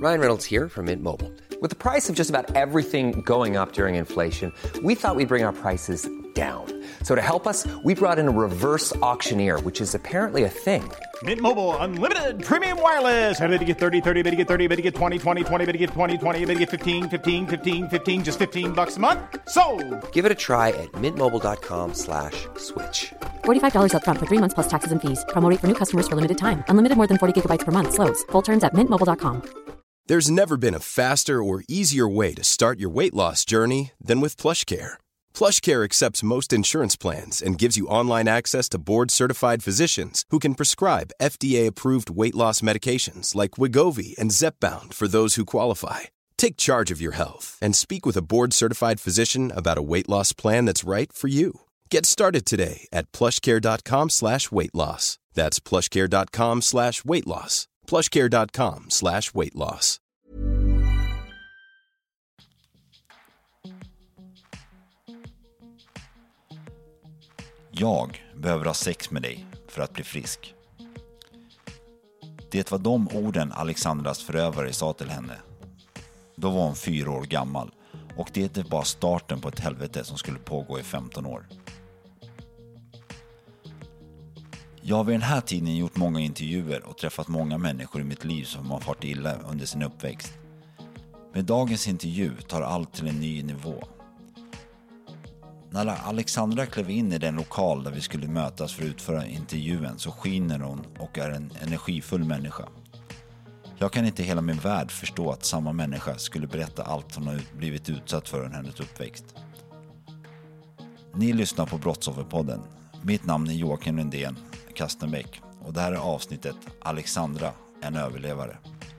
Ryan Reynolds here from Mint Mobile. With the price of just about everything going up during inflation, we thought we'd bring our prices down. So to help us, we brought in a reverse auctioneer, which is apparently a thing. Mint Mobile Unlimited Premium Wireless. How to get 30, 30, bit to get 30, bit to get 20, 20, 20, bit to get 20, 20, bit to get 15, 15, 15, 15, just $15 a month? Sold! Give it a try at mintmobile.com/switch. $45 up front for 3 months plus taxes and fees. Promo rate for new customers for limited time. Unlimited more than 40 gigabytes per month. Slows full terms at mintmobile.com. There's never been a faster or easier way to start your weight loss journey than with PlushCare. PlushCare accepts most insurance plans and gives you online access to board-certified physicians who can prescribe FDA-approved weight loss medications like Wegovy and Zepbound for those who qualify. Take charge of your health and speak with a board-certified physician about a weight loss plan that's right for you. Get started today at plushcare.com/weightloss. That's plushcare.com/weightloss. plushcare.com/weightloss. Jag behöver ha sex med dig för att bli frisk. Det var de orden Alexandras förövare sa till henne. Då var hon 4 år gammal och det var bara starten på ett helvete som skulle pågå i 15 år. Jag har vid den här tiden gjort många intervjuer och träffat många människor i mitt liv som har farit illa under sin uppväxt. Med dagens intervju tar allt till en ny nivå. När Alexandra klev in i den lokal där vi skulle mötas för att utföra intervjun så skiner hon och är en energifull människa. Jag kan inte hela min värld förstå att samma människa skulle berätta allt hon har blivit utsatt för under hennes uppväxt. Ni lyssnar på Brottsofferpodden. Mitt namn är Joakim Lindén Kastenbäck och det här är avsnittet Alexandra, en överlevare.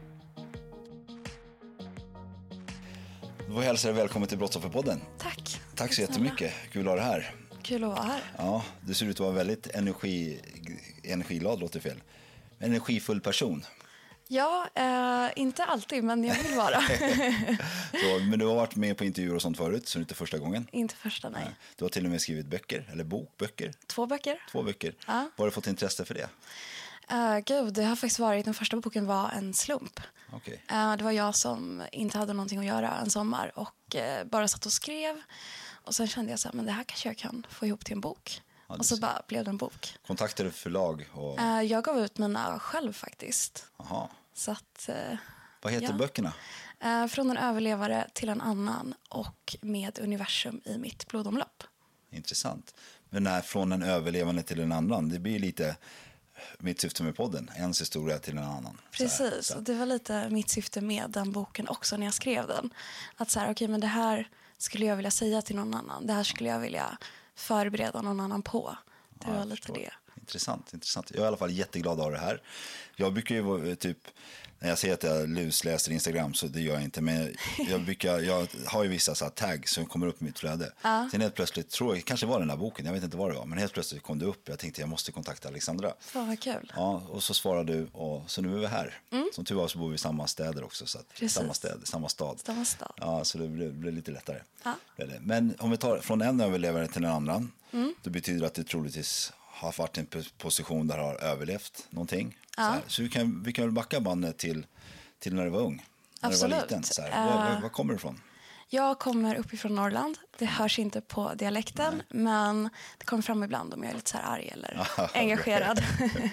Då hälsar jag välkommen till Brottsofferpodden. Tack. Tack så jättemycket. Kul att ha dig här. Kul att vara här. Ja, du ser ut att vara väldigt energiglad, låter fel. Energifull person. Ja, inte alltid, men jag vill vara. Så, men du har varit med på intervjuer och sånt förut, så det är inte första gången. Inte första, nej. Du har till och med skrivit böcker, eller böcker. 2 böcker. 2 böcker. Ja. Var har du fått intresse för det? Gud, det har faktiskt varit, den första boken var en slump. Okay. Det var jag som inte hade någonting att göra en sommar och bara satt och skrev. Och sen kände jag så här, men det här kanske jag kan få ihop till en bok. Ja, och så bara blev det en bok. Kontaktade du förlag? Och... jag gav ut mina själv faktiskt. Aha. Så att, vad heter böckerna? Från en överlevare till en annan och med universum i mitt blodomlopp. Intressant. Men från en överlevande till en annan, det blir lite mitt syfte med podden. Ens historia till en annan. Precis, och det var lite mitt syfte med den boken också när jag skrev den. Att så här, okej, men det här skulle jag vilja säga till någon annan. Det här skulle jag vilja förbereda någon annan på. Det var lite det. Intressant. Jag är i alla fall jätteglad av det här. Jag brukar ju typ, när jag säger att jag lusläser Instagram så det gör jag inte. Men jag har ju vissa så här tags som kommer upp i mitt flöde. Sen helt plötsligt, tror jag, kanske var den där boken, jag vet inte vad det var. Men helt plötsligt kom det upp, jag tänkte jag måste kontakta Alexandra. Fan vad kul. Ja, och så svarade du och så nu är vi här. Som tur var så bor vi i samma städer också. Så att, samma stad. Ja, så det blev lite lättare. Ja. Men om vi tar från en överlevare till en annan. Då betyder det att det troligtvis har varit en position där har överlevt någonting. Ja. Så vi kan väl backa bandet till när du var ung. Absolut. När du var liten. Så här. Var kommer du ifrån? Jag kommer uppifrån Norrland. Det hörs inte på dialekten. Men det kommer fram ibland om jag är lite så här arg eller engagerad.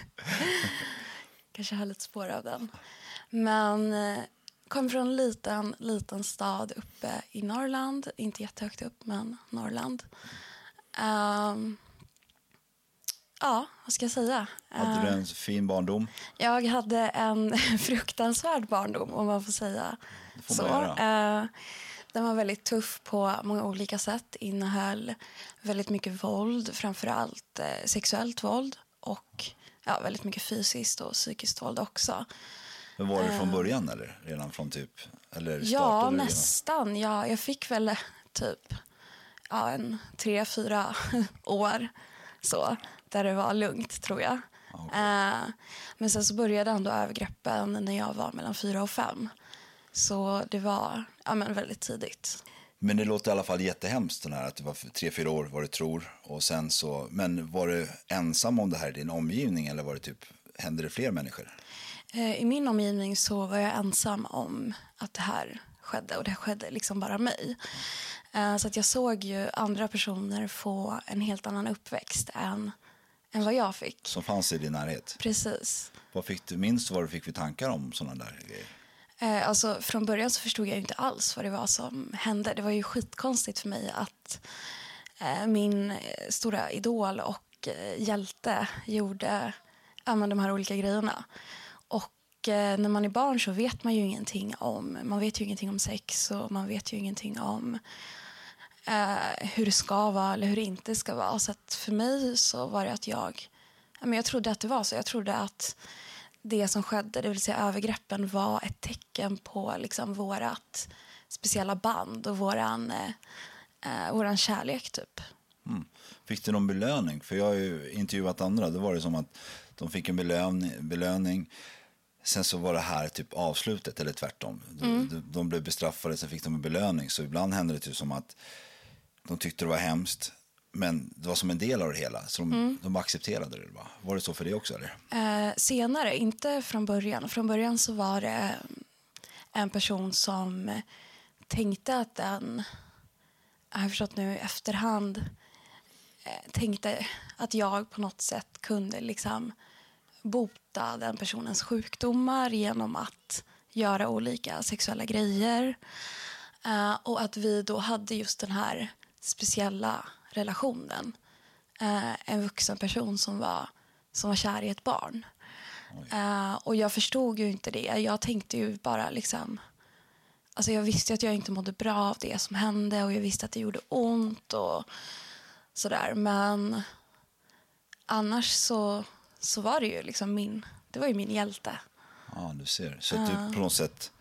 Kanske har lite spår av den. Men kommer från en liten stad uppe i Norrland. Inte jättehögt upp, men Norrland. Ja, vad ska jag säga? Hade du en fin barndom? Jag hade en fruktansvärd barndom, om man får säga så. Den var väldigt tuff på många olika sätt. Innehöll väldigt mycket våld, framförallt sexuellt våld. Och väldigt mycket fysiskt och psykiskt våld också. Men var det från början eller? Redan från typ? Eller ja, nästan. Ja, jag fick väl typ 3-4 år så. Där det var lugnt, tror jag. Okay. Men sen så började ändå övergreppen när jag var mellan 4 och 5. Så det var väldigt tidigt. Men det låter i alla fall jättehemskt den här, att det var 3-4 år vad du tror. Och sen så, men var du ensam om det här i din omgivning eller var det typ, hände det fler människor? I min omgivning så var jag ensam om att det här skedde. Och det skedde liksom bara mig. Så att jag såg ju andra personer få en helt annan uppväxt än vad jag fick. Som fanns i din närhet? Precis. Minns vad du fick för tankar om sådana där grejer? Alltså, från början så förstod jag inte alls vad det var som hände. Det var ju skitkonstigt för mig att min stora idol och hjälte gjorde de här olika grejerna. Och när man är barn så vet man ju ingenting om sex, och man vet ju ingenting om hur det ska vara eller hur det inte ska vara. Så att för mig så var det att jag trodde att det var så. Jag trodde att det som skedde, det vill säga övergreppen, var ett tecken på liksom vårat speciella band och våran kärlek typ. Fick du någon belöning? För jag har ju intervjuat andra. Det var det som att de fick en belöning. Sen så var det här typ avslutet, eller tvärtom. De blev bestraffade, sen fick de en belöning. Så ibland hände det typ som att de tyckte det var hemskt, men det var som en del av det hela. Så de accepterade det. Va? Var det så för dig också? Eller? Senare, inte från början. Från början så var det en person som tänkte att jag har förstått nu i efterhand, tänkte att jag på något sätt kunde liksom bota den personens sjukdomar genom att göra olika sexuella grejer. Och att vi då hade just den här speciella relationen. En vuxen person som var kär i ett barn. Och jag förstod ju inte det. Jag tänkte ju bara liksom... Alltså jag visste att jag inte mådde bra av det som hände. Och jag visste att det gjorde ont och sådär. Men annars så var det ju liksom det var ju min hjälte. Ja, du ser. Så att du på något sätt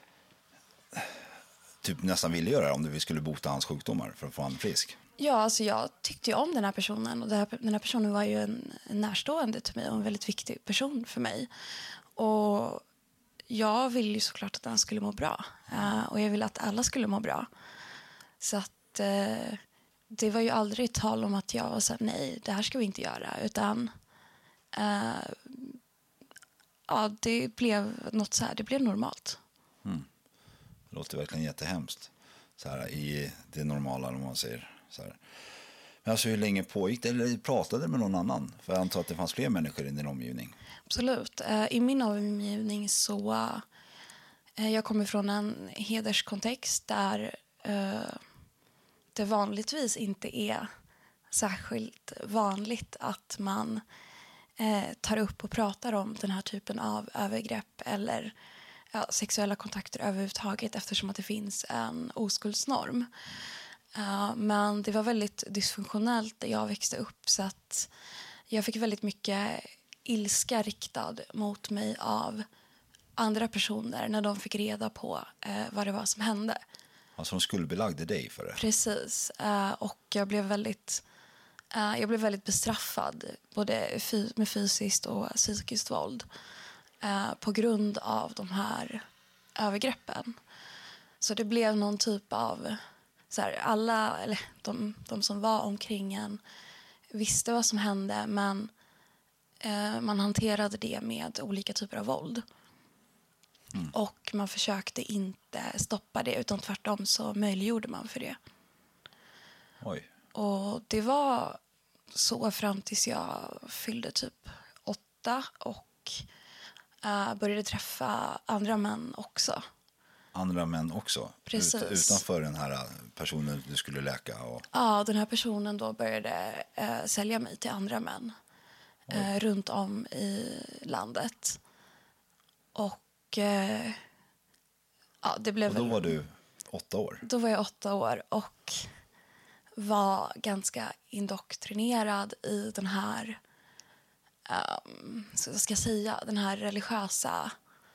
typ nästan ville göra det om du skulle bota hans sjukdomar för att få han frisk. Ja, alltså jag tyckte ju om den här personen. Och den här personen var ju en närstående till mig och en väldigt viktig person för mig. Och jag ville ju såklart att den skulle må bra. Och jag ville att alla skulle må bra. Så att det var ju aldrig tal om att jag var så här, nej, det här ska vi inte göra. Utan det blev något så här, det blev normalt. Det låter verkligen jättehemskt. Så här, i det normala, om man säger så här. Men alltså hur länge pågick det? Eller pratade med någon annan? För jag antar att det fanns fler människor i din omgivning. Absolut. I min omgivning så... jag kommer från en hederskontext där det vanligtvis inte är särskilt vanligt att man tar upp och pratar om den här typen av övergrepp eller sexuella kontakter överhuvudtaget, eftersom att det finns en oskuldsnorm. Men det var väldigt dysfunktionellt där jag växte upp, så att jag fick väldigt mycket ilska riktad mot mig av andra personer när de fick reda på vad det var som hände. Alltså de skuldbelagde dig för det? Precis. Och jag blev väldigt bestraffad både med fysiskt och psykiskt våld på grund av de här övergreppen. Så det blev någon typ av... Så här, alla, eller de som var omkring en visste vad som hände, men man hanterade det med olika typer av våld. Och man försökte inte stoppa det, utan tvärtom så möjliggjorde man för det. Oj. Och det var så fram tills jag fyllde typ 8 och började träffa andra män också. Andra män också? Precis. Utanför den här personen du skulle läka? Och... Ja, den här personen då började sälja mig till andra män runt om i landet. Och det blev... Och då var du 8 år? Då var jag 8 år och var ganska indoktrinerad i den här, så ska jag säga, den här religiösa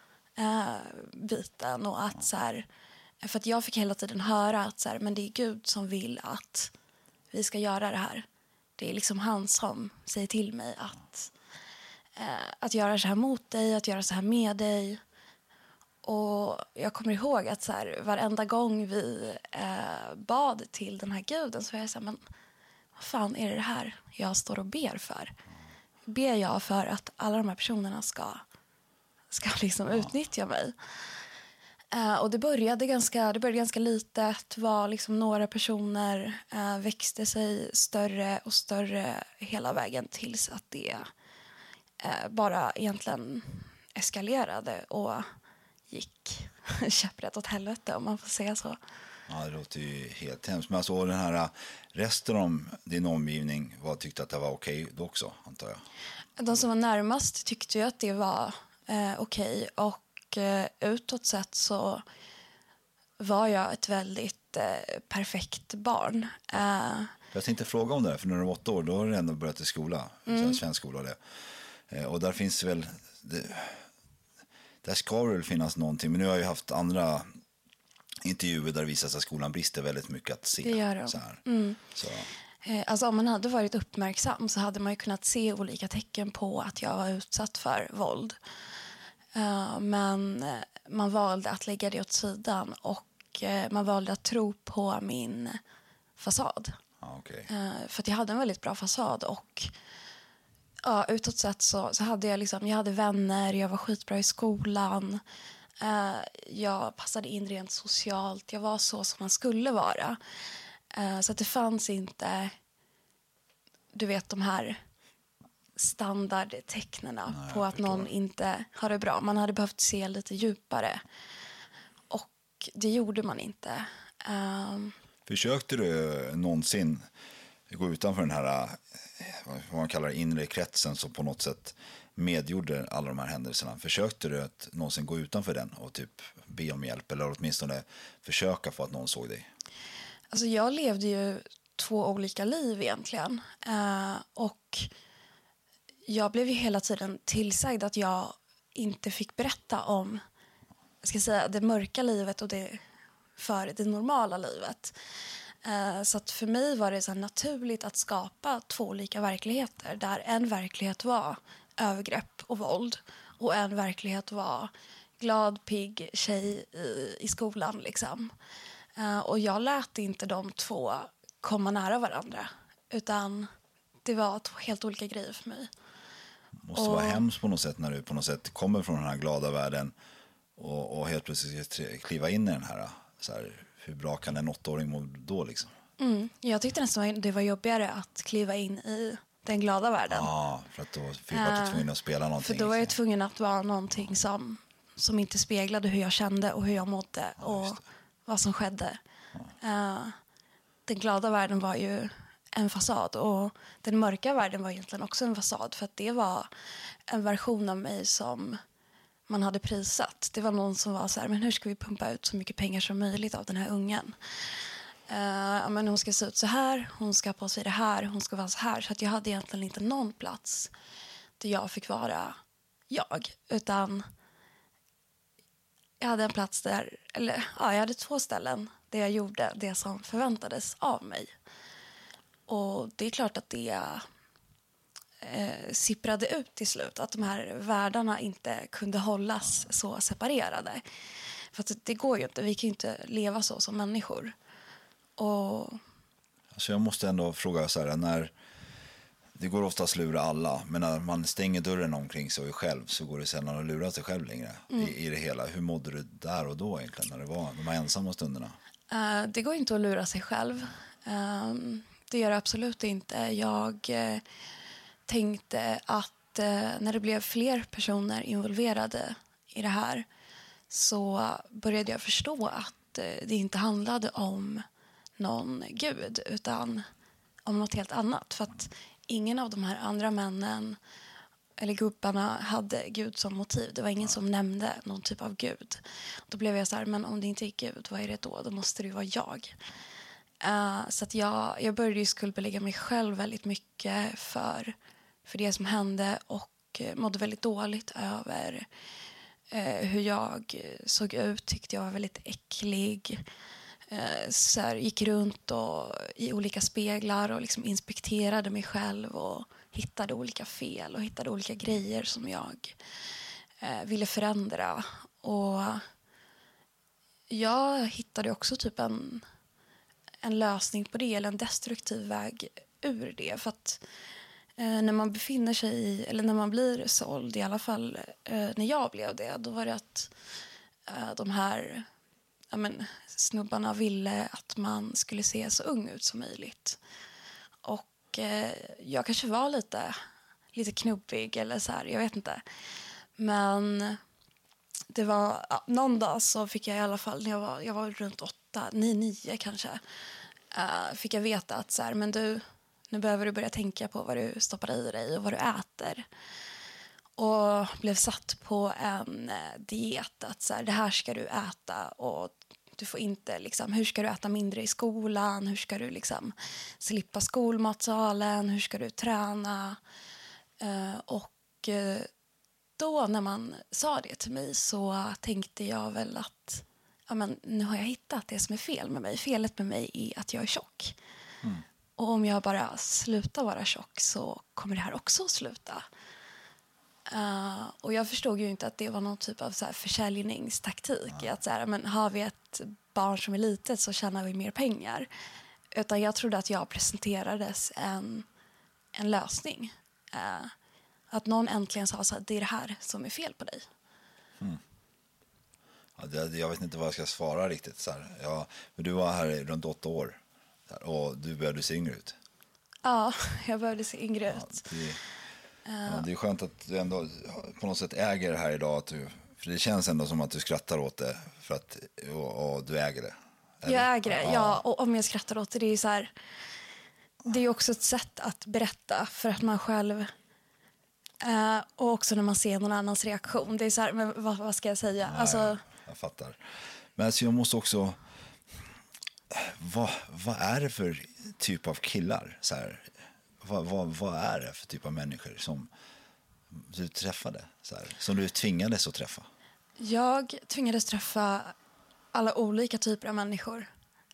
biten. Och att så här, för att jag fick hela tiden höra att så här, men det är Gud som vill att vi ska göra det här. Det är liksom han som säger till mig att göra så här mot dig, att göra så här med dig. Och jag kommer ihåg att så här, varenda gång vi bad till den här guden så var jag så här, men vad fan är det här jag står och ber för? Ber jag för att alla de här personerna ska liksom utnyttja mig. Och det började ganska litet, var liksom några personer, växte sig större och större hela vägen tills att det bara egentligen eskalerade och gick käpprätt åt helvete, om man får säga så. Ja, det låter ju helt hemskt. Men alltså den här resten av din omgivning tyckte att det var okej då också, antar jag? De som var närmast tyckte ju att det var okej. Och utåt sett så var jag ett väldigt perfekt barn. Jag tänkte fråga om det här, för när du var 8 år då har du ändå börjat i skola, svensk skola och det. Och där finns väl, där ska det väl finnas någonting, men nu har jag ju haft andra intervjuer där det visar sig att skolan brister väldigt mycket att se. Det gör de. Så här. Så. Alltså om man hade varit uppmärksam så hade man ju kunnat se olika tecken på att jag var utsatt för våld. Men man valde att lägga det åt sidan och man valde att tro på min fasad. Okay. För att jag hade en väldigt bra fasad och utåt sett så hade jag hade vänner, jag var skitbra i skolan. Jag passade in rent socialt, jag var så som man skulle vara. Så att det fanns inte, du vet, de här standardtecknena på att någon inte har det bra. Man hade behövt se lite djupare. Och det gjorde man inte. Försökte du någonsin gå utanför den här, vad man kallar inre kretsen som på något sätt medgjorde alla de här händelserna? Försökte du att någonsin gå utanför den och typ be om hjälp eller åtminstone försöka få att någon såg dig? Alltså jag levde ju 2 olika liv egentligen. Och jag blev ju hela tiden tillsagd att jag inte fick berätta om, jag ska säga, det mörka livet och för det normala livet. Så att för mig var det så naturligt att skapa 2 olika verkligheter. Där en verklighet var övergrepp och våld. Och en verklighet var glad, pigg tjej i skolan. Liksom. Och jag lät inte de 2 komma nära varandra. Utan det var 2 helt olika grejer för mig. Det måste vara hemskt på något sätt när du på något sätt kommer från den här glada världen och helt plötsligt kliva in i den här, så här, hur bra kan en 8-åring må då liksom? Jag tyckte nästan det var jobbigare att kliva in i den glada världen. Ja, för att då var du tvungen att spela någonting. För då var jag tvungen att vara någonting som inte speglade hur jag kände och hur jag mådde och vad som skedde. Den glada världen var ju en fasad och den mörka världen var egentligen också en fasad, för att det var en version av mig som man hade prisat. Det var någon som var så här, men hur ska vi pumpa ut så mycket pengar som möjligt av den här ungen? Men hon ska se ut så här, hon ska på sig det här, hon ska vara så här. Så att jag hade egentligen inte någon plats där jag fick vara jag, utan jag hade en plats där, jag hade 2 ställen där jag gjorde det som förväntades av mig. Och det är klart att det sipprade ut till slut, att de här världarna inte kunde hållas så separerade. För att det går ju inte, vi kan ju inte leva så som människor. Alltså jag måste ändå fråga så här, när det går ofta att lura alla, men när man stänger dörren omkring sig själv så går det sällan att lura sig själv längre i det hela. Hur mådde du där och då egentligen när det var de här ensamma stunderna? Det går inte att lura sig själv. Det gör det absolut inte. Jag tänkte att när det blev fler personer involverade i det här så började jag förstå att det inte handlade om någon gud utan om något helt annat. För att ingen av de här andra männen eller gubbarna hade Gud som motiv. Det var ingen som nämnde någon typ av Gud. Då blev jag så här, men om det inte är Gud, vad är det då? Då måste det ju vara jag. Så att jag började ju skuldbelägga mig själv väldigt mycket för det som hände och mådde väldigt dåligt över hur jag såg ut. Tyckte jag var väldigt äcklig. Så här, gick runt i olika speglar och liksom inspekterade mig själv och hittade olika fel och hittade olika grejer som jag ville förändra. Och jag hittade också typ en lösning på det, eller en destruktiv väg ur det. För att när man befinner sig i, eller när man blir såld, i alla fall när jag blev det, då var det att de här snubbarna ville att man skulle se så ung ut som möjligt. Och jag kanske var lite knubbig eller så här, jag vet inte. Men det var någon dag så fick jag i alla fall, när jag var runt 9 kanske, fick jag veta att så här, men du, nu behöver du börja tänka på vad du stoppar i dig och vad du äter. Och blev satt på en diet att så här, det här ska du äta och du får inte liksom, hur ska du äta mindre i skolan, hur ska du liksom slippa skolmatsalen, hur ska du träna. Och då när man sa det till mig så tänkte jag väl att nu har jag hittat det som är fel med mig. Felet med mig är att jag är tjock. Och om jag bara slutar vara tjock så kommer det här också att sluta. Och jag förstod ju inte att det var någon typ av så här försäljningstaktik. Att så här, men har vi ett barn som är litet så tjänar vi mer pengar. Utan jag trodde att jag presenterades en lösning. Att någon äntligen sa så här, det är det här som är fel på dig. Ja, jag vet inte vad jag ska svara riktigt. Så här. Ja, men du var här runt 8 år och du började se yngre ut. Ja, jag började se yngre ut. Det är skönt att du ändå på något sätt äger det här idag. För det känns ändå som att du skrattar åt det för att, och du äger det. Eller? Jag äger det, ja. Och om jag skrattar åt det, det är så här, det är också ett sätt att berätta för att man själv, och också när man ser någon annans reaktion. Det är så här, men vad ska jag säga? Nej, alltså, jag fattar. Men alltså jag måste också, vad är det för typ av killar? Så här, vad är det för typ av människor som du träffade? Så här, som du tvingades att träffa? Jag tvingades träffa alla olika typer av människor.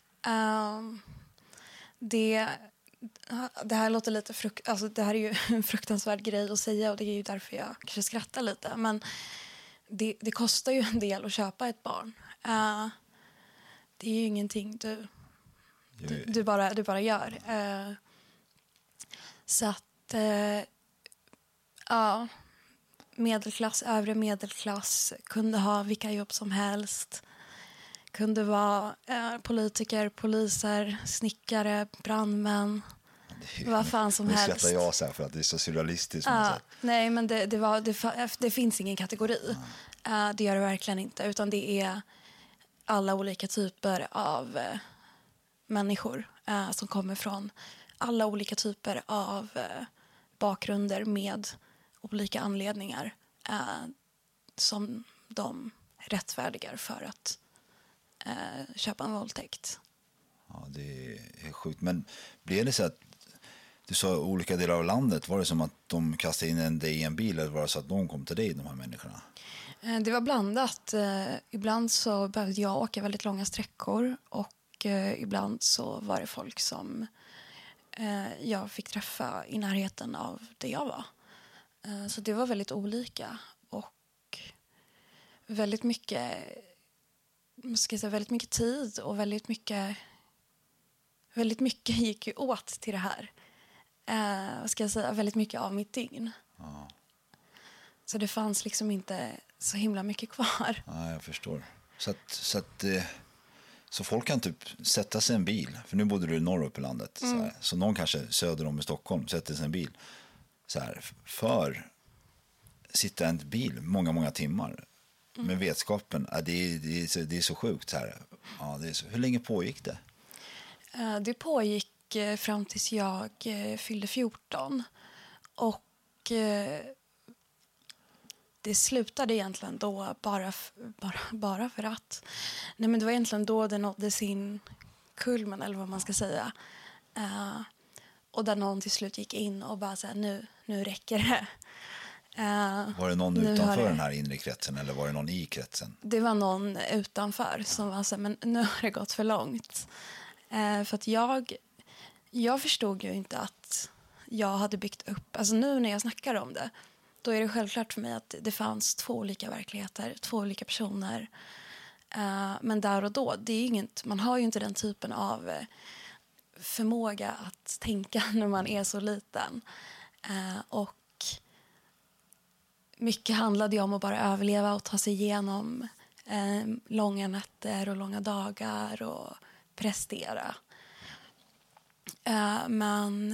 Det här låter lite alltså det här är ju en fruktansvärd grej att säga och det är ju därför jag kanske skrattar lite. Men det kostar ju en del att köpa ett barn. Det är ju ingenting du bara gör. Så att medelklass, övre medelklass kunde ha vilka jobb som helst. Kunde vara politiker, poliser, snickare, brandmän. Vad fan som helst. Nu skrattar jag så här för att det är så surrealistiskt. Nej, men det finns ingen kategori. Det gör det verkligen inte. Utan det är alla olika typer av människor som kommer från alla olika typer av bakgrunder med olika anledningar som de rättfärdigar för att köpa en våldtäkt. Ja, det är sjukt. Men blev det så att du sa olika delar av landet, var det som att de kastade in dig i en bil eller var det så att de kom till dig, de här människorna? Det var blandat. Ibland så behövde jag åka väldigt långa sträckor och ibland så var det folk som jag fick träffa i närheten av där jag var. Så det var väldigt olika och väldigt mycket, väldigt mycket tid och väldigt mycket gick ju åt till det här. Väldigt mycket av mitt dygn. Ja. Så det fanns liksom inte så himla mycket kvar. Ja, jag förstår. Så folk kan typ sätta sig i en bil, för nu bodde du norr upp i landet, så någon kanske söder om i Stockholm sätter sig i en bil så här, för sitta i en bil många timmar med vetskapen, det är så sjukt så här. Ja, det är så. Hur länge pågick det? Det pågick fram tills jag fyllde 14 och det slutade egentligen då bara för att det var egentligen då det nådde sin kulmen, eller vad man ska säga. Och där någon till slut gick in och bara så här, nu räcker det. Var det någon utanför den här inre kretsen eller var det någon i kretsen? Det var någon utanför som var så här, men nu har det gått för långt. För att jag förstod ju inte att jag hade byggt upp, alltså nu när jag snackar om det, då är det självklart för mig att det fanns 2 olika verkligheter, 2 olika personer. Men där och då, det är inget, man har ju inte den typen av förmåga att tänka när man är så liten. Och mycket handlade ju om att bara överleva och ta sig igenom långa nätter och långa dagar och prestera. Men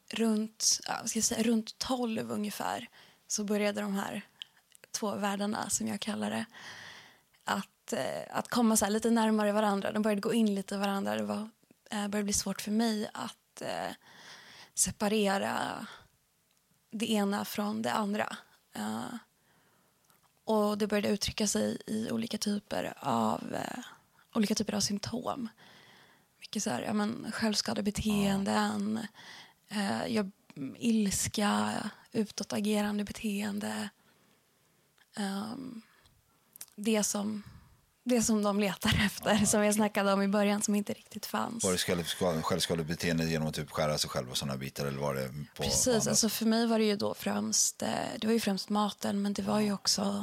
runt 12 ungefär så började de här 2 världarna, som jag kallar det, att komma så här lite närmare varandra. De började gå in lite i varandra. Det började bli svårt för mig att separera det ena från det andra. Och det började uttrycka sig i olika typer av symptom. Mycket så här, självskadebeteenden, ilska, utåtagerande beteende. Det som de letar efter, som jag snackade om i början, som inte riktigt fanns. Var det självskadebeteende genom att typ skära sig själv och sådana bitar, eller var det på? Precis, alltså för mig var det ju då främst maten, men det var ju också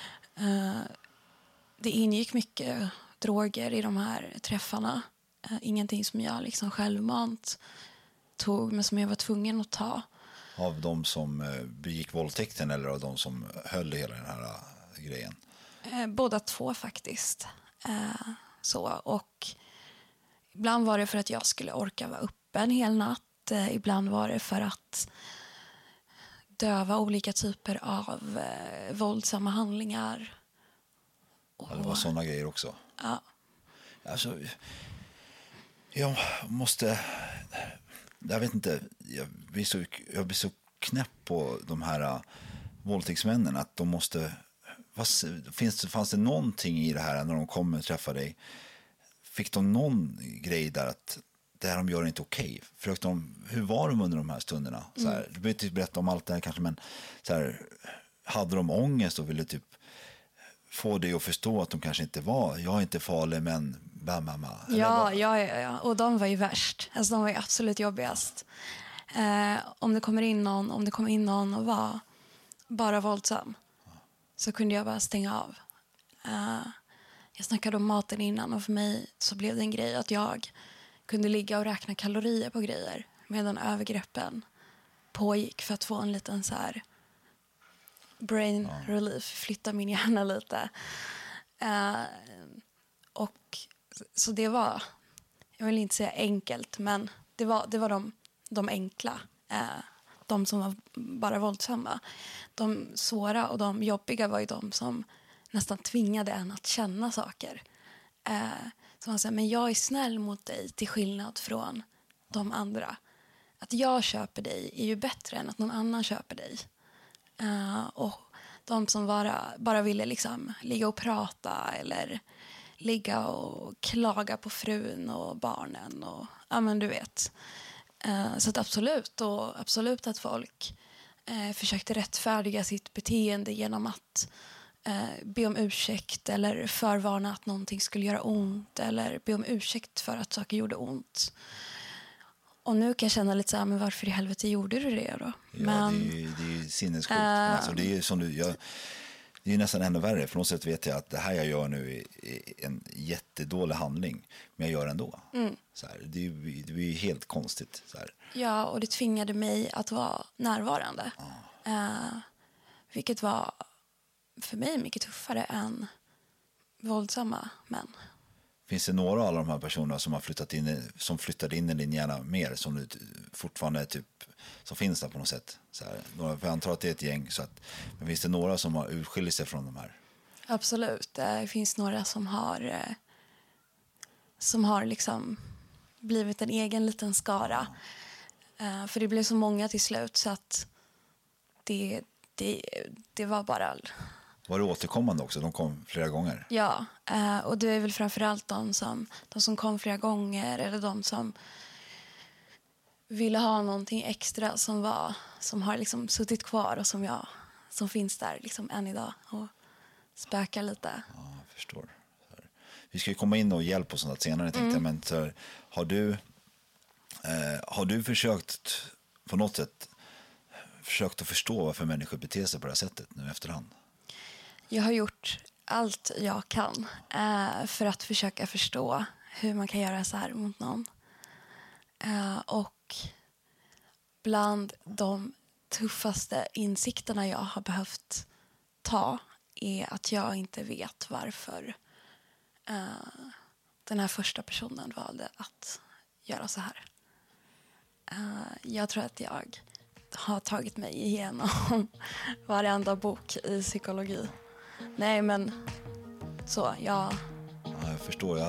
det ingick mycket droger i de här träffarna. Ingenting som jag liksom självmant tog, men som jag var tvungen att ta. Av de som begick våldtäkten eller av de som höll hela den här grejen? Båda 2 faktiskt. Och ibland var det för att jag skulle orka vara uppe en hel natt. Ibland var det för att döva olika typer av våldsamma handlingar. Och det var sådana grejer också? Ja. Alltså, jag vet inte, jag blir så knäpp på de här våldtäktsmännen, att de måste... Fanns det någonting i det här när de kommer och träffar dig? Fick de någon grej där att det här de gör är inte okej? Hur var de under de här stunderna? Så här, du behöver inte berätta om allt det här kanske, men så här, hade de ångest och ville typ få dig att förstå att de kanske inte var, jag är inte farlig, men mamma. Ja. Och de var ju värst. Alltså de var ju absolut jobbigast. Om det kom in någon och var bara våldsam, så kunde jag bara stänga av. Jag snackade om maten innan, och för mig så blev det en grej att jag kunde ligga och räkna kalorier på grejer medan övergreppen pågick, för att få en liten så här brain relief, flytta min hjärna lite. Och så det var, jag vill inte säga enkelt, men det var de enkla, de som var bara våldsamma. De svåra och de jobbiga var ju de som nästan tvingade en att känna saker. Så man säger, men jag är snäll mot dig till skillnad från de andra. Att jag köper dig är ju bättre än att någon annan köper dig. Och de som bara ville liksom ligga och prata eller ligga och klaga på frun och barnen och ja, men du vet. Så att absolut att folk försökte rättfärdiga sitt beteende genom att be om ursäkt eller förvarna att någonting skulle göra ont, eller be om ursäkt för att saker gjorde ont. Och nu kan jag känna lite så här, men varför i helvete gjorde du det då? Ja, men, det är sinnessjukt. Alltså, det är som det är nästan ännu värre. För något sätt vet jag att det här jag gör nu är en jättedålig handling, men jag gör ändå. Så här, det blir helt konstigt. Så här. Ja, och det tvingade mig att vara närvarande. Vilket var för mig mycket tuffare än våldsamma män. Finns det några av alla de här personerna som har flyttade in i din hjärna mer, som du fortfarande typ, som finns där på något sätt? Så här, för jag antar att det är ett gäng, men finns det några som har utskilt sig från de här? Absolut, det finns några som har liksom blivit en egen liten skara. För det blev så många till slut, så att det var bara... Var det återkommande också? De kom flera gånger? Ja, och det är väl framförallt de som kom flera gånger, eller de som ville ha någonting extra som har liksom suttit kvar och som finns där liksom än idag och spökar lite. Ja, jag förstår. Vi ska ju komma in och hjälpa oss sånt senare, tänkte jag, men så, har du försökt på något sätt att förstå varför människor beter sig på det här sättet nu efterhand? Jag har gjort allt jag kan för att försöka förstå hur man kan göra så här mot någon. Och bland de tuffaste insikterna jag har behövt ta är att jag inte vet varför den här första personen valde att göra så här. Jag tror att jag har tagit mig igenom varenda bok i psykologi. Nej, men så, Ja, jag förstår.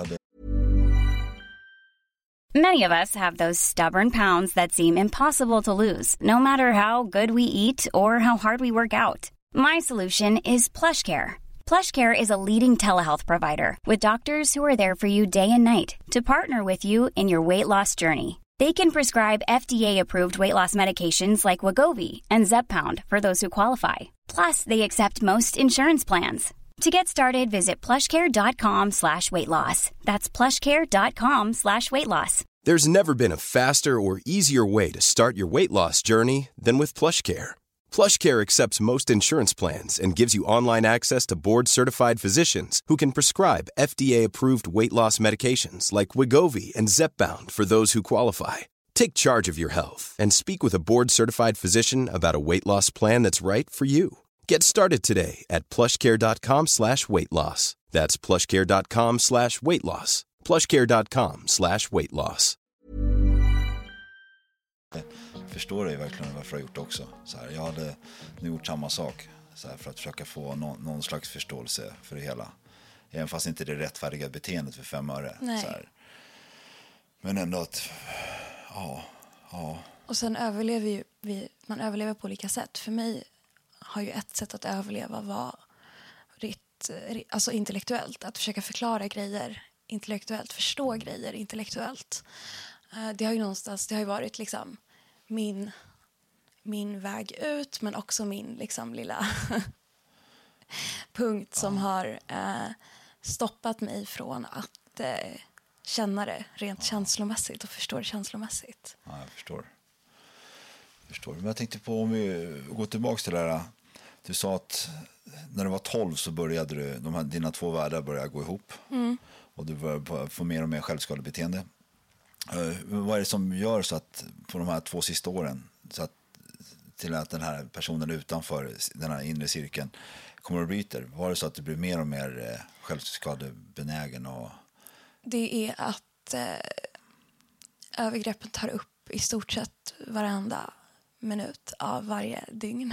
Many of us have those stubborn pounds that seem impossible to lose, no matter how good we eat or how hard we work out. My solution is PlushCare. PlushCare is a leading telehealth provider with doctors who are there for you day and night to partner with you in your weight loss journey. They can prescribe FDA-approved weight loss medications like Wegovy and Zepbound for those who qualify. Plus, they accept most insurance plans. To get started, visit plushcare.com/weightloss. That's plushcare.com/weightloss. There's never been a faster or easier way to start your weight loss journey than with PlushCare. PlushCare accepts most insurance plans and gives you online access to board-certified physicians who can prescribe FDA-approved weight loss medications like Wegovy and Zepbound for those who qualify. Take charge of your health and speak with a board-certified physician about a weight loss plan that's right for you. Get started today at plushcare.com/weightloss. That's plushcare.com/weightloss. plushcare.com/weightloss. Jag förstår det verkligen varför jag har gjort också. Så här, jag hade nu gjort samma sak så här, för att försöka få någon slags förståelse för det hela. Även fast inte det rättfärdiga beteendet för 5 öre. Så här. Men ändå att, ja. Och sen överlever man överlever på olika sätt. För mig har ju ett sätt att överleva varit alltså intellektuellt. Att försöka förklara grejer intellektuellt, förstå grejer intellektuellt. Det har ju varit liksom min väg ut, men också min liksom lilla punkt som har stoppat mig från att känna det rent känslomässigt och förstå det känslomässigt. Ja, jag förstår. Men jag tänkte på, om vi går tillbaka till det här. Du sa att när du var 12 så började dina 2 världar började gå ihop. Och du började få mer och mer självskadebeteende. Vad är det som gör så att på de här 2 sista åren så att till att den här personen utanför den här inre cirkeln kommer och bryter? Var det så att det blir mer och mer självskadebenägen? Det är att övergreppen tar upp i stort sett varenda minut av varje dygn.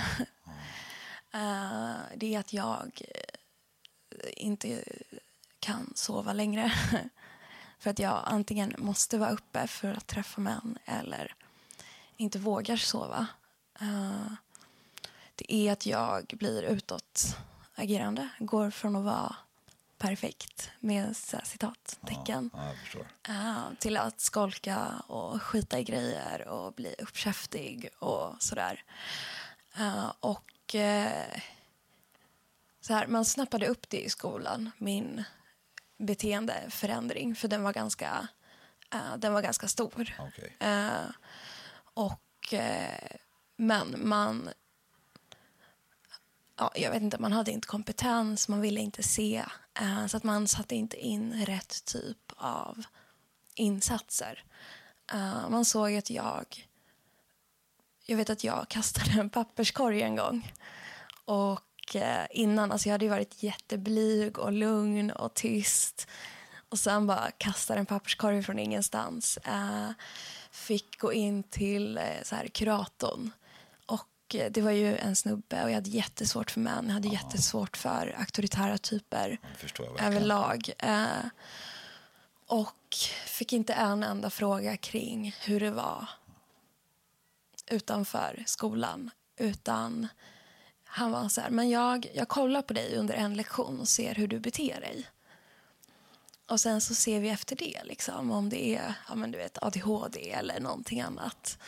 Det är att jag inte kan sova längre. För att jag antingen måste vara uppe för att träffa män eller inte vågar sova. Det är att jag blir utåtagerande. Går från att vara perfekt med citattecken till att skolka och skita i grejer och bli uppkäftig och sådär. Så här, man snappade upp det i skolan, min beteendeförändring, för den var ganska stor. Okay. Men jag vet inte, man hade inte kompetens, man ville inte se, så att man satte inte in rätt typ av insatser. Man såg att jag vet att jag kastade en papperskorg en gång, och innan, alltså jag hade ju varit jätteblyg och lugn och tyst, och sen bara kastade en papperskorg från ingenstans. Fick gå in till så här kuratorn, och det var ju en snubbe, och jag hade jättesvårt för män, jag hade jättesvårt för auktoritära typer överlag, och fick inte en enda fråga kring hur det var utanför skolan, utan han var så här: men jag kollar på dig under en lektion och ser hur du beter dig. Och sen så ser vi efter det liksom, om det är ADHD eller någonting annat.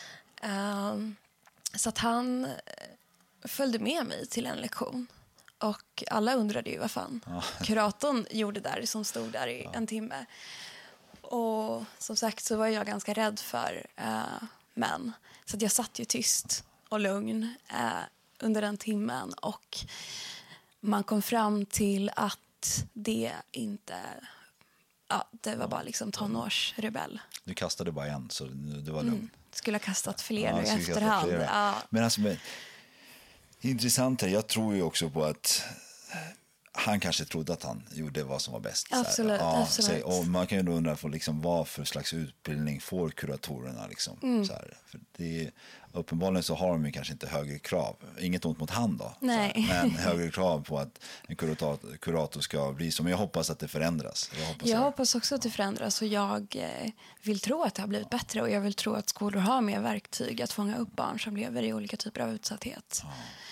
Så att han följde med mig till en lektion. Och alla undrade ju vad fan kuratorn gjorde där, som stod där i en timme. Och som sagt så var jag ganska rädd för män. Så att jag satt ju tyst och lugn under den timmen. Och man kom fram till att det inte det var bara liksom tonårsrebell. Du kastade bara en, så det var lugnt. Skulle ha kastat fler nu i efterhand. Men alltså, intressant är, jag tror ju också på att han kanske trodde att han gjorde vad som var bäst. Absolut, absolut. Och man kan ju då undra liksom, vad för slags utbildning får kuratorerna. Liksom, så här. För uppenbarligen så har de ju kanske inte högre krav. Inget ont mot han då. Nej. Men högre krav på att en kurator ska bli som. Jag hoppas att det förändras. Jag hoppas också att det förändras, och jag vill tro att det har blivit bättre, och jag vill tro att skolor har mer verktyg att fånga upp barn som lever i olika typer av utsatthet.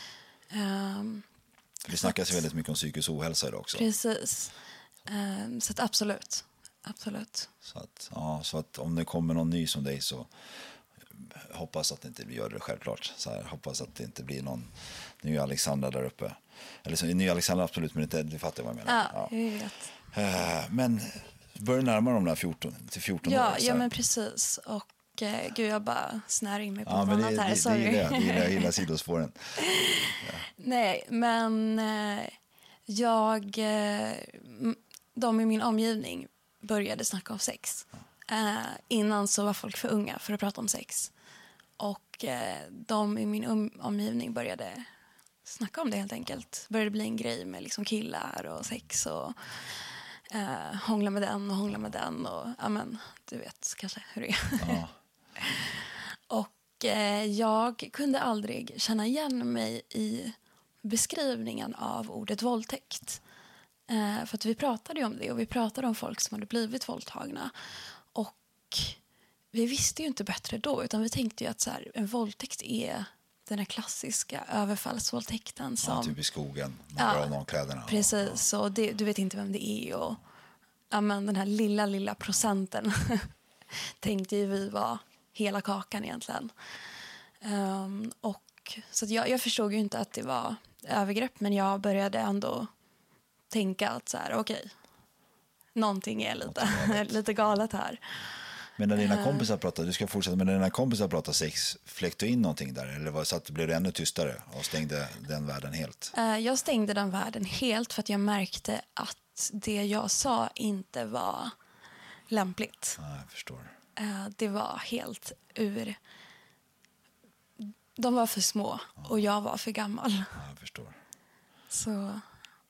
Det snackas väldigt mycket om psykisk ohälsa idag också. Precis. Så att absolut. Så att om det kommer någon ny som dig, så hoppas att det inte gör det självklart. Så här, hoppas att det inte blir någon ny Alexandra där uppe. Eller så ny Alexandra absolut, men inte, du fattar vad jag menar. Ja, jag vet. Men börjar närma dem där 14 år. Ja, men precis. Och gud, jag bara snär in mig på något annat här. Sorry. Det gillar sidospåren. Nej, men de i min omgivning började snacka om sex. Innan så var folk för unga för att prata om sex. Och de i min omgivning började snacka om det helt enkelt. Började bli en grej med liksom killar och sex och hångla med den och amen, du vet kanske hur det är. Ja. Och jag kunde aldrig känna igen mig i beskrivningen av ordet våldtäkt. För att vi pratade ju om det, och vi pratade om folk som hade blivit våldtagna. Och vi visste ju inte bättre då, utan vi tänkte ju att så här, en våldtäkt är den här klassiska överfallsvåldtäkten. Som, typ i skogen, man drar av någon kläderna. Precis, och du vet inte vem det är. Och men den här lilla procenten tänkte ju vi var hela kakan egentligen. Och så att jag förstod ju inte att det var övergrepp, men jag började ändå tänka att så här, okej, någonting är lite galet här. Men när dina kompisar pratade, du ska fortsätta, men när dina kompisar pratade sex, fläckte du in någonting där? Eller var så att det blev ännu tystare och stängde den världen helt? Jag stängde den världen helt för att jag märkte att det jag sa inte var lämpligt. Ja, jag förstår. Det var helt ur... De var för små och jag var för gammal. Ja, jag förstår. Så...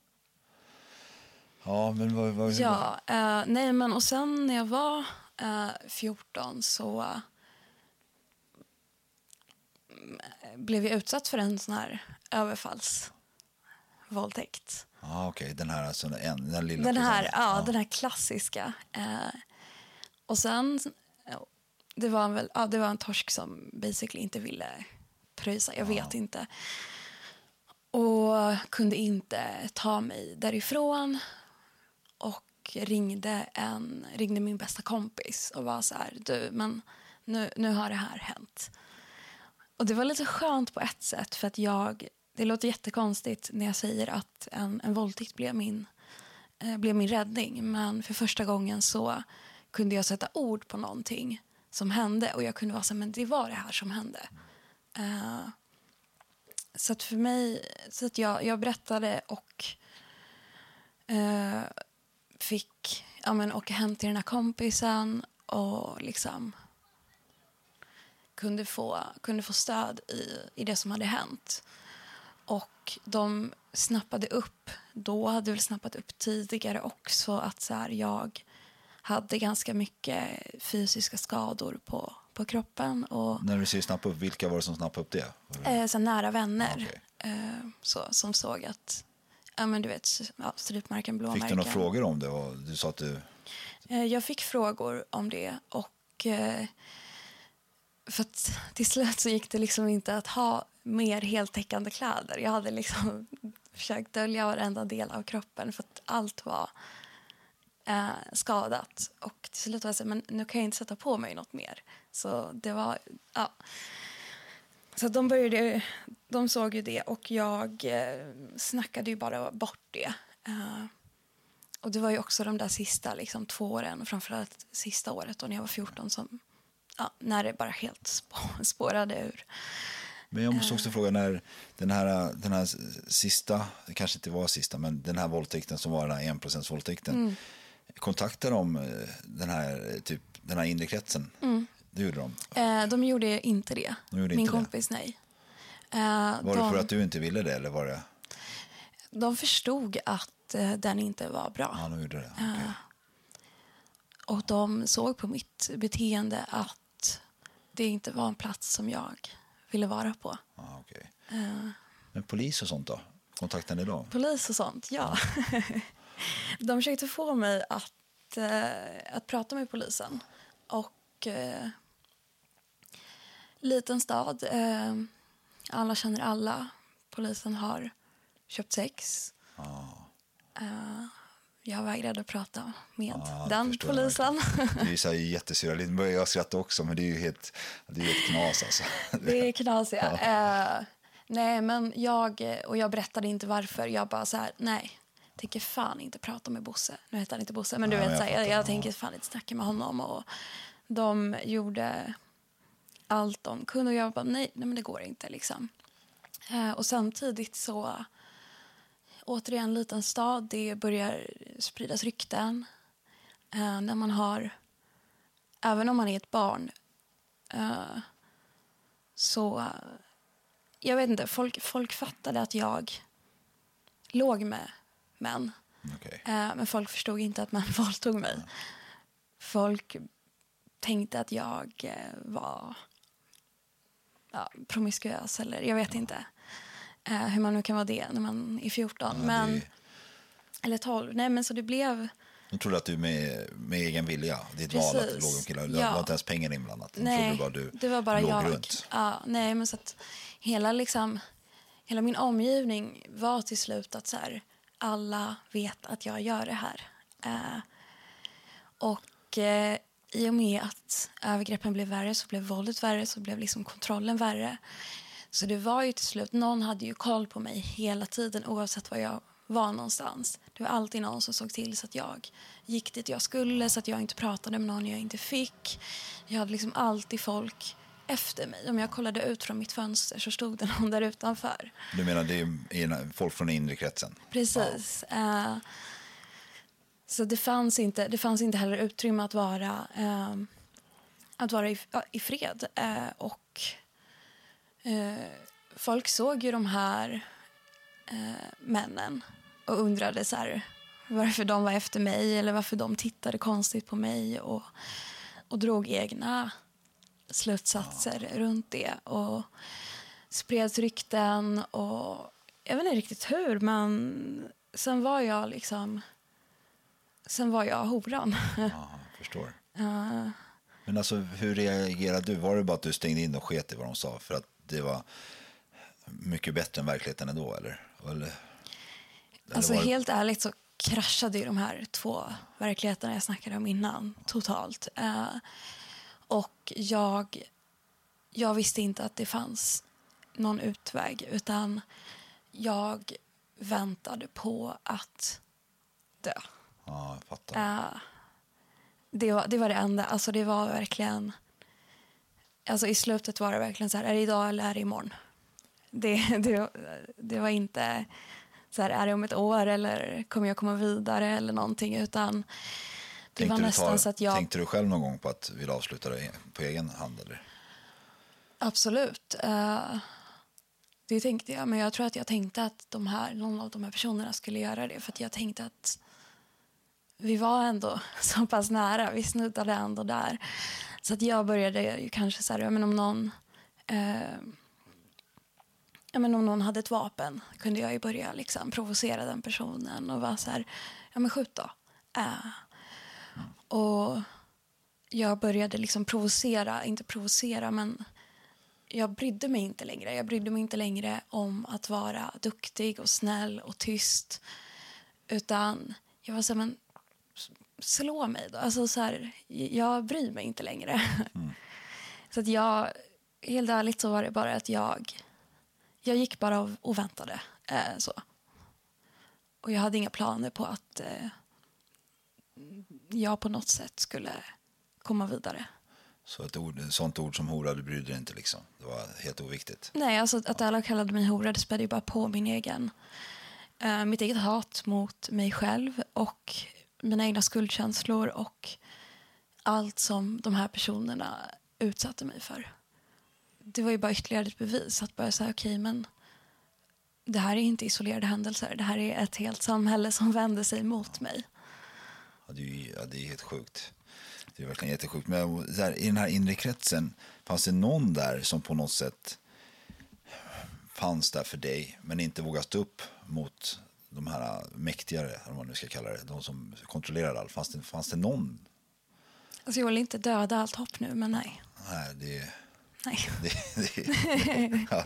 Ja, men vad ja, nej, men och sen när jag var 14 så blev jag utsatt för en sån här överfallsvåldtäkt. Ja, okej. Den här alltså, den lilla... Den här klassiska. Och sen... Det var en torsk som basically inte ville pröjsa. Jag vet inte. Och kunde inte ta mig därifrån. Och ringde min bästa kompis och var så här, du, men nu har det här hänt. Och det var lite skönt på ett sätt, för att det låter jättekonstigt när jag säger att en våldtäkt blev min räddning. Men för första gången så kunde jag sätta ord på någonting som hände, och jag kunde vara så här, men det var det här som hände. Så att för mig, så att jag berättade och fick åka hem till den här kompisen och liksom kunde få stöd i det som hade hänt. Och de snappade upp, då hade väl snappat upp tidigare också, att så här, jag hade ganska mycket fysiska skador på kroppen. Och, när du säger snappa upp, vilka var det som snappade upp det? Så nära vänner som såg att men du vet, strypmärken, blåmärken. Fick du några frågor om det? Och du sa att du... Jag fick frågor om det, och för att till slut så gick det liksom inte att ha mer heltäckande kläder. Jag hade liksom försökt dölja varenda del av kroppen för att allt var skadat. Och till slut var jag så här, men nu kan jag inte sätta på mig något mer. Så det var, Så de såg ju det, och jag snackade ju bara bort det. Och det var ju också de där sista 2 åren, och framförallt sista året då när jag var 14 som, när det bara helt spårade ur. Men jag måste också fråga, när den här sista, det kanske inte var sista, men den här våldtäkten som var den här 1% våldtäkten, Kontaktade de den här inre kretsen? Det gjorde de? De gjorde inte det. Min kompis, nej. Var det för att du inte ville det, eller var det? De förstod att den inte var bra. Ja, de gjorde det. Okay. Och de såg på mitt beteende att det inte var en plats som jag ville vara på. Okay. Men polis och sånt då? Kontaktade ni då? Polis och sånt, ja. De försökte få mig att prata med polisen. Och liten stad. Alla känner alla. Polisen har köpt sex. Jag vägrade att prata med den polisen. Det är så jättesurrealistiskt. Jag skrattar också, men det är ju helt knas alltså. Det är knas, ja. Nej, men jag berättade inte varför. Jag bara så här, nej. Tänker fan inte prata med Bosse. Nu heter han inte Bosse, men du vet så här, jag tänker fan inte snacka med honom. Och de gjorde allt de kunde och jag bara nej men det går inte liksom. Och samtidigt så återigen en liten stad, det börjar spridas rykten när man har, även om man är ett barn, så jag vet inte, folk fattade att jag låg med män. Okay. Men folk förstod inte att man våldtog mig. Folk tänkte att jag var promiskuös eller jag vet inte hur man nu kan vara det när man är 14 eller 12. Nej, men så det blev. De trodde att du med egen vilja, ditt val att låg om killar, det var inte ens pengar inblandat. Nej, det var bara jag. Runt. Ja, nej, men så att hela min omgivning var till slut att så här, alla vet att jag gör det här. Och i och med att övergreppen blev värre så blev våldet värre, så blev liksom kontrollen värre. Så det var ju till slut, någon hade ju koll på mig hela tiden oavsett var jag var någonstans. Det var alltid någon som såg till så att jag gick dit jag skulle, så att jag inte pratade med någon jag inte fick. Jag hade liksom alltid folk efter mig. Om jag kollade ut från mitt fönster så stod det någon där utanför. Du menar det är folk från den inre kretsen? Precis. Ja. Så det fanns inte heller utrymme att vara i fred. Och folk såg ju de här männen och undrade så här, varför de var efter mig eller varför de tittade konstigt på mig och drog egna slutsatser runt det och spreds rykten och jag vet inte riktigt hur, men sen var jag horan. Ja, jag förstår. Men alltså, hur reagerade du? Var det bara att du stängde in och sket i vad de sa för att det var mycket bättre än verkligheten ändå, eller alltså helt ärligt så kraschade ju de här två verkligheterna jag snackade om innan totalt. Och jag visste inte att det fanns någon utväg, utan jag väntade på att dö. Ja, jag fattar. Det var det enda. Alltså det var verkligen, alltså i slutet var det verkligen så här, är det idag eller är det imorgon? Det var inte så här, är det om ett år eller kommer jag komma vidare eller någonting, utan det var nästan så att jag... Tänkte du själv någon gång på att vilja avsluta det på egen hand, eller? Absolut. Det tänkte jag, men jag tror att jag tänkte att någon av de här personerna skulle göra det, för att jag tänkte att vi var ändå så pass nära, vi snuddade ändå där. Så att jag började ju kanske så här, om någon hade ett vapen kunde jag ju börja liksom provocera den personen och vara så här, ja men skjut då. Och jag började liksom inte provocera, men jag brydde mig inte längre. Jag brydde mig inte längre om att vara duktig och snäll och tyst, utan jag var så här, men slå mig då. Alltså så här, jag bryr mig inte längre. Så att helt ärligt så var det bara att jag gick bara och väntade. Så. Och jag hade inga planer på att jag på något sätt skulle komma vidare. Så ett sånt ord som hora, du brydde dig inte liksom? Det var helt oviktigt? Nej, alltså att alla kallade mig hora, det spädde ju bara på mitt eget hat mot mig själv och mina egna skuldkänslor och allt som de här personerna utsatte mig för. Det var ju bara ytterligare ett bevis att bara säga okej, men det här är inte isolerade händelser. Det här är ett helt samhälle som vänder sig mot mig. Ja, det är helt sjukt. Det är verkligen jättesjukt. Men där, i den här inre kretsen, fanns det någon där som på något sätt fanns där för dig men inte vågade stå upp mot de här mäktigare, eller vad man nu ska kalla det, de som kontrollerar allt? Fanns det någon? Alltså jag vill inte döda allt hopp nu, men nej. Nej, det... Nej. Ja,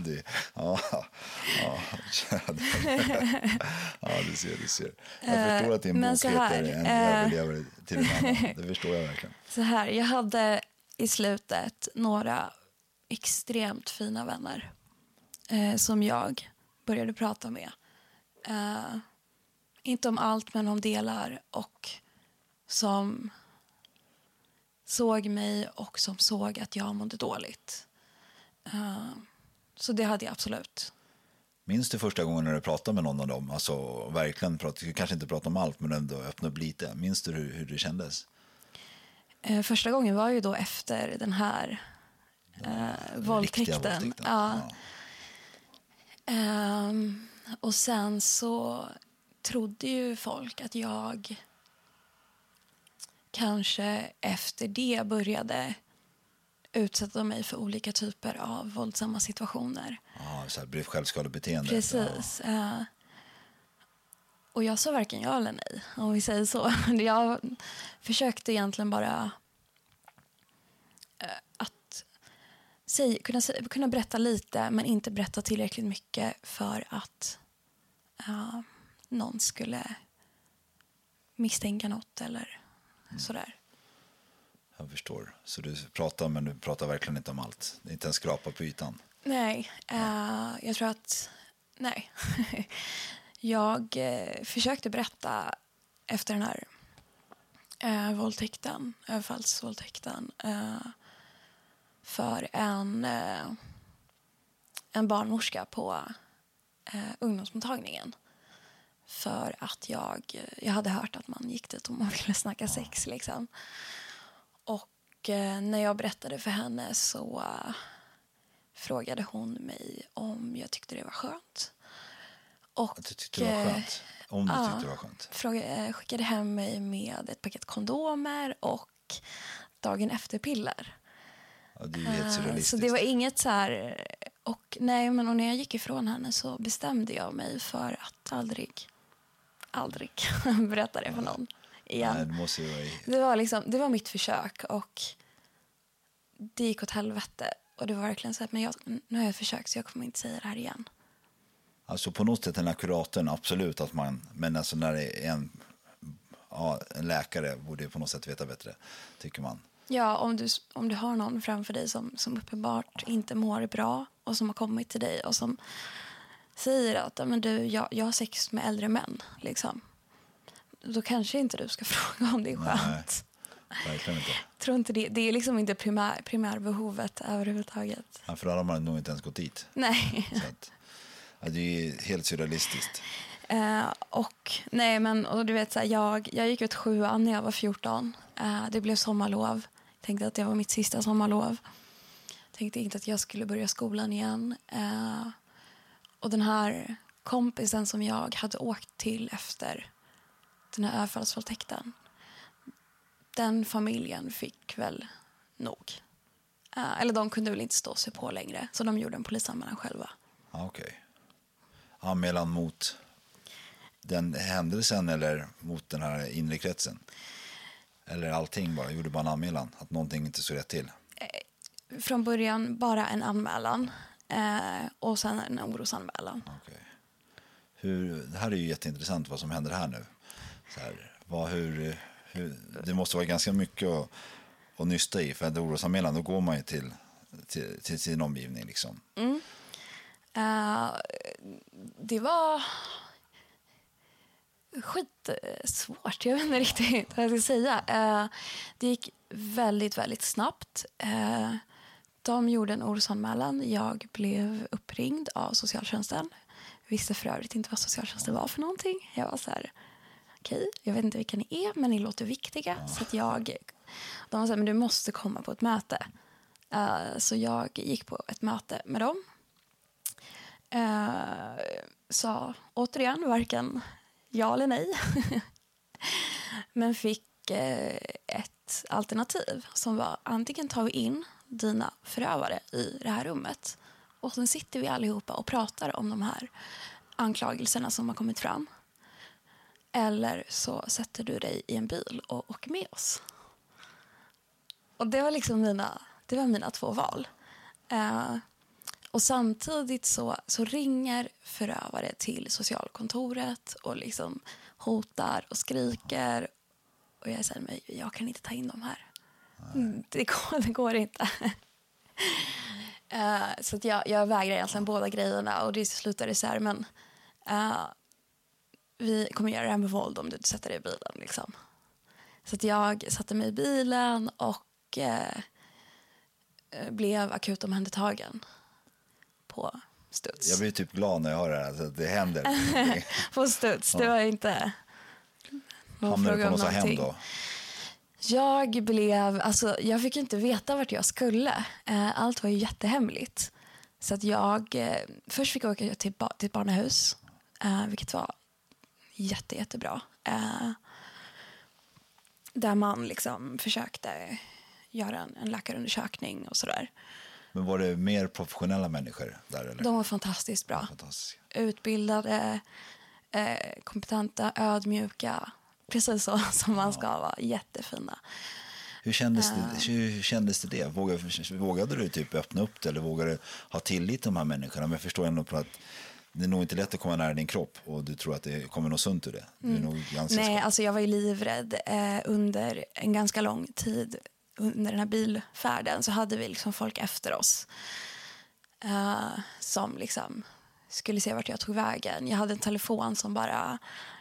du ser. Jag förstår att din bok heter En överlevare till en annan. Det förstår jag verkligen. Så här, jag hade i slutet några extremt fina vänner som jag började prata med. Inte om allt, men om delar, och som såg mig och som såg att jag mådde dåligt. Så det hade jag absolut. Minns du första gången när du pratade med någon av dem? Alltså verkligen, kanske inte prata om allt, men ändå öppna upp lite. Minns du hur det kändes? Första gången var ju då efter den här våldtäkten. Ja. Och sen så trodde ju folk att jag kanske efter det började utsätta mig för olika typer av våldsamma situationer. Ja, så här blev självskadebeteende. Precis. Ja. Och jag sa varken ja eller nej, om vi säger så. Jag försökte egentligen bara att kunna berätta lite, men inte berätta tillräckligt mycket för att någon skulle misstänka något eller sådär. Jag förstår. Så du pratar, men du pratar verkligen inte om allt. Det är inte en skrapa på ytan. Nej, jag tror att... Nej. Jag försökte berätta efter den här överfallsvåldtäkten för en barnmorska på ungdomsmottagningen. För att jag hade hört att man gick dit och man ville snacka sex liksom. Och när jag berättade för henne så frågade hon mig om jag tyckte det var skönt. Och att du tyckte det var skönt? Om du tyckte det var skönt? Skickade hem mig med ett paket kondomer och dagen efter piller. Ja, det är ju helt surrealistiskt. Så det var inget så här... Och när jag gick ifrån henne så bestämde jag mig för att aldrig berätta det för någon igen. Nej, det måste ju vara det var mitt försök och det gick åt helvete. Och det var verkligen så att nu har jag försökt så jag kommer inte säga det här igen. Alltså på något sätt den här kuratorn, absolut att man, men alltså när det är en läkare borde på något sätt veta bättre, tycker man. Ja, om du har någon framför dig som uppenbart inte mår bra och som har kommit till dig och som säger att jag har sex med äldre män liksom. Då kanske inte du ska fråga om det är skönt. Nej, verkligen inte. Tror inte det är liksom inte primärbehovet överhuvudtaget. Ja, för alla har man nog inte ens gått dit. Nej. Så att, det är helt surrealistiskt. Och du vet så här, jag gick ut 7:an när jag var 14. Det blev sommarlov. Jag tänkte att det var mitt sista sommarlov. Tänkte inte att jag skulle börja skolan igen. Och den här kompisen som jag hade åkt till efter den här överfallsvåldtäkten, den familjen fick väl nog. Eller de kunde väl inte stå sig på längre, så de gjorde en polisanmälan själva. Okej. Anmälan mot den händelsen eller mot den här inre kretsen? Eller allting bara, gjorde bara en anmälan att någonting inte så rätt till? Från början bara en anmälan och sen en orosanmälan. Okej. Det här är ju jätteintressant vad som händer här nu. Så här, det måste vara ganska mycket att nysta i, för att orosanmälan, då går man ju till sin omgivning liksom. Det var skitsvårt. Jag vet inte riktigt vad jag ska säga. Det gick väldigt, väldigt snabbt. De gjorde en orosanmälan. Jag blev uppringd av socialtjänsten. Jag visste för övrigt inte vad socialtjänsten var för någonting. Jag var så här, okej, jag vet inte vilka ni är, men ni låter viktiga. Så att de var så här, men du måste komma på ett möte. Så jag gick på ett möte med dem. Sa återigen varken ja eller nej. Men fick ett alternativ som var: antingen tar vi in dina förövare i det här rummet och sen sitter vi allihopa och pratar om de här anklagelserna som har kommit fram. Eller så sätter du dig i en bil och åker med oss. Och det var liksom mina 2 val. Och samtidigt så ringer förövare till socialkontoret och liksom hotar och skriker. Och jag säger mig, jag kan inte ta in dem här. Det går inte. Så att jag vägrar alltså båda grejerna. Och det slutade så här, men vi kommer göra det här med våld om du sätter dig i bilen. Liksom. Så att jag satte mig i bilen och blev akut omhändertagen på studs. Jag blir typ glad när jag hör det här, att det händer. På studs, det var inte någon fråga om någonting. Hem då? Jag fick inte veta vart jag skulle. Allt var ju jättehemligt. Så att först fick jag åka till ett barnahus, vilket var jättebra. Där man liksom försökte göra en läkarundersökning och sådär. Men var det mer professionella människor där? Eller? De var fantastiskt bra. Utbildade, kompetenta, ödmjuka. Precis så som man ska vara. Jättefina. Hur kändes det? Vågade du typ öppna upp det? Eller vågade du ha tillit till de här människorna? Men jag förstår ändå på att det är nog inte lätt att komma nära din kropp. Och du tror att det kommer något sunt ur det. Du är nog ganska Nej, alltså jag var ju livrädd under en ganska lång tid. Under den här bilfärden så hade vi liksom folk efter oss som liksom skulle se vart jag tog vägen. Jag hade en telefon som bara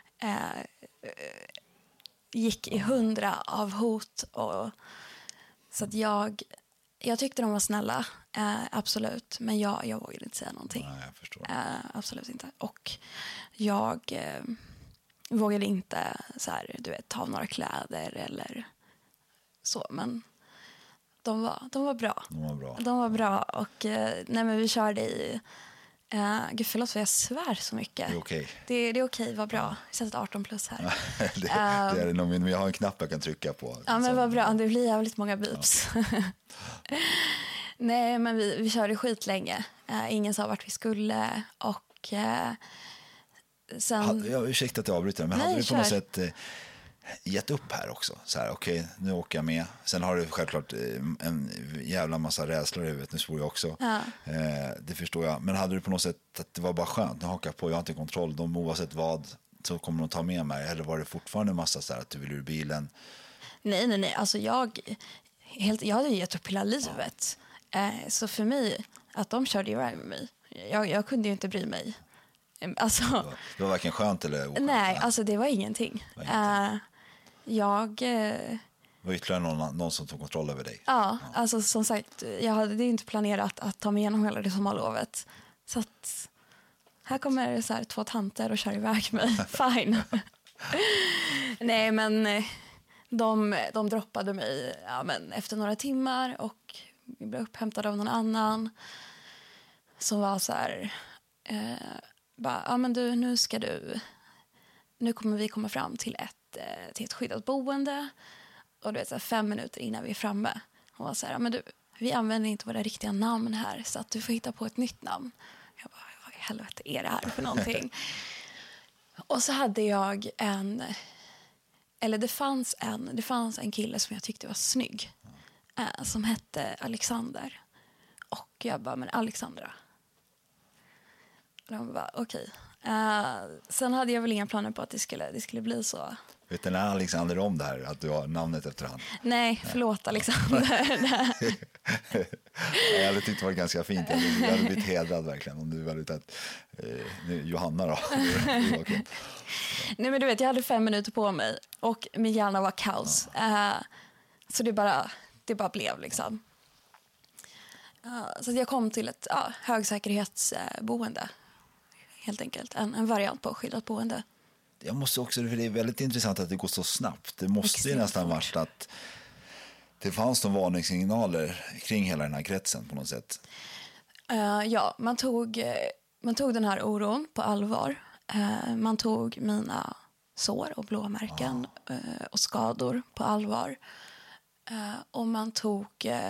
gick i 100 av hot. Så att jag tyckte de var snälla, absolut. Men jag vågade inte säga någonting. Nej, jag förstår. Absolut inte. Och jag vågade inte så här, ta av några kläder eller så, men de var bra. De var bra och men vi körde i gud förlåt för jag svär så mycket. Det är okej. Det är okej, vad bra. Vi sätter 18 plus här. det är det nog, men jag har en knapp jag kan trycka på. Ja, men vad bra. Det blir jävligt många beeps. Ja. Nej, men vi körde skitlänge. Ingen sa vart vi skulle och sen... Ursäkta att jag avbryter, men hade du på något sätt gett upp här också? Så här, okej, nu åker jag med. Sen har du självklart en jävla massa rädslor i huvudet, nu svor jag också. Ja. Det förstår jag. Men hade du på något sätt att det var bara skönt, nu hakar jag på, jag har inte kontroll, de oavsett vad så kommer de ta med mig? Eller var det fortfarande en massa så här att du vill ur bilen? Nej. Alltså jag hade gett upp hela livet. Så för mig, att de körde iväg med mig, jag kunde ju inte bry mig. Alltså, det var varken skönt eller oskönt? Nej, alltså det var ingenting. Det var ytterligare någon som tog kontroll över dig? Ja, alltså som sagt, jag hade inte planerat att ta mig igenom hela det sommarlovet. Så att här kommer så här 2 tanter och kör iväg mig. Fine. Nej, men de droppade mig efter några timmar och vi blev upphämtade av någon annan som var så här... men du, nu kommer vi komma fram till ett skyddat boende och du vet så här 5 minuter innan vi är framme. Hon var så här, men du, vi använder inte våra riktiga namn här så att du får hitta på ett nytt namn. Jag bara, vad i helvete är det här för någonting? Och så hade jag det fanns en kille som jag tyckte var snygg som hette Alexander. Och jag bara, men Alexandra. De bara, okej. Sen hade jag väl inga planer på att det skulle bli så. Vet du Alexander om det här, att du har namnet efter han? Nej, förlåt Alexander. Jag hade tyckt det var ganska fint. Jag hade blivit hedrad verkligen om du hade tagit Johanna då. Okay. Nej, men du vet, jag hade 5 minuter på mig och min hjärna var kaos. Så det bara blev liksom. Så jag kom till ett högsäkerhetsboende. Helt enkelt. En variant på skyddat boende. Jag måste också, för det är väldigt intressant att det går så snabbt. Det måste ju nästan varit att det fanns några varningssignaler kring hela den här kretsen på något sätt. Ja, man tog den här oron på allvar. Man tog mina sår och blåmärken och skador på allvar. Och man tog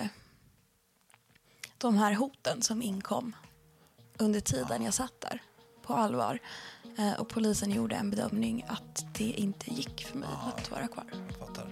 de här hoten som inkom under tiden jag satt där på allvar. Och polisen gjorde en bedömning att det inte gick för mig att vara kvar. Fattar.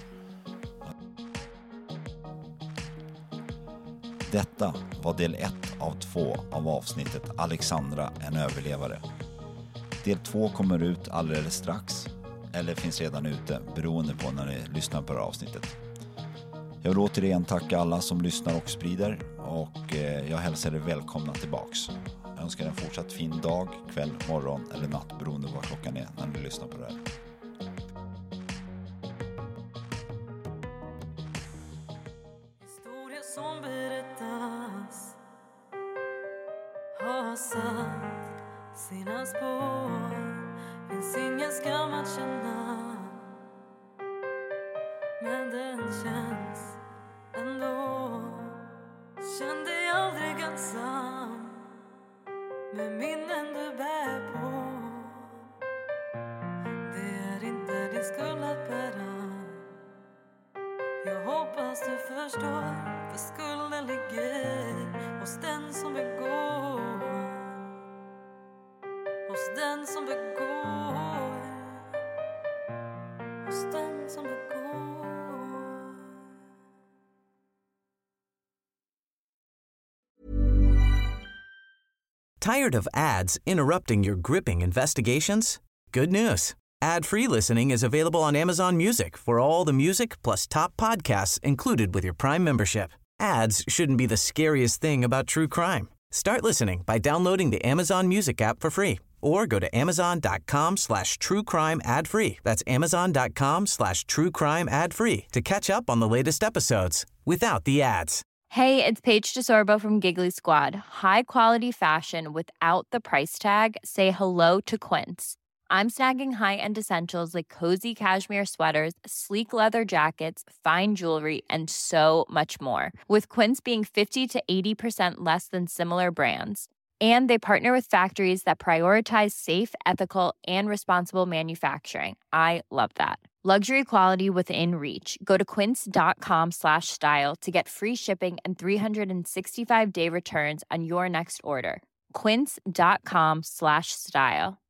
Detta var del 1 av 2 av avsnittet Alexandra, en överlevare. Del 2 kommer ut alldeles strax, eller finns redan ute, beroende på när ni lyssnar på det här avsnittet. Jag vill återigen tacka alla som lyssnar och sprider, och jag hälsar er välkomna tillbaks. Jag önskar en fortsatt fin dag, kväll, morgon eller natt, beroende på vad klockan är när ni lyssnar på det här. Historia som berättas har satt sina spår. Finns ingen skam att känna, men den känns ändå. Känn dig aldrig ensam med minnen du bär på. Det är inte din skuld att bära. Jag hoppas du förstår, för skulden ligger hos den som begår. Hos den som begår. Hos den som begår. Tired of ads interrupting your gripping investigations? Good news. Ad-free listening is available on Amazon Music for all the music plus top podcasts included with your Prime membership. Ads shouldn't be the scariest thing about true crime. Start listening by downloading the Amazon Music app for free or go to amazon.com/truecrime ad-free. That's amazon.com/truecrime ad-free to catch up on the latest episodes without the ads. Hey, it's Paige DeSorbo from Giggly Squad. High quality fashion without the price tag. Say hello to Quince. I'm snagging high-end essentials like cozy cashmere sweaters, sleek leather jackets, fine jewelry, and so much more. With Quince being 50 to 80% less than similar brands. And they partner with factories that prioritize safe, ethical, and responsible manufacturing. I love that. Luxury quality within reach. Go to quince.com/style to get free shipping and 365-day returns on your next order. Quince.com/style.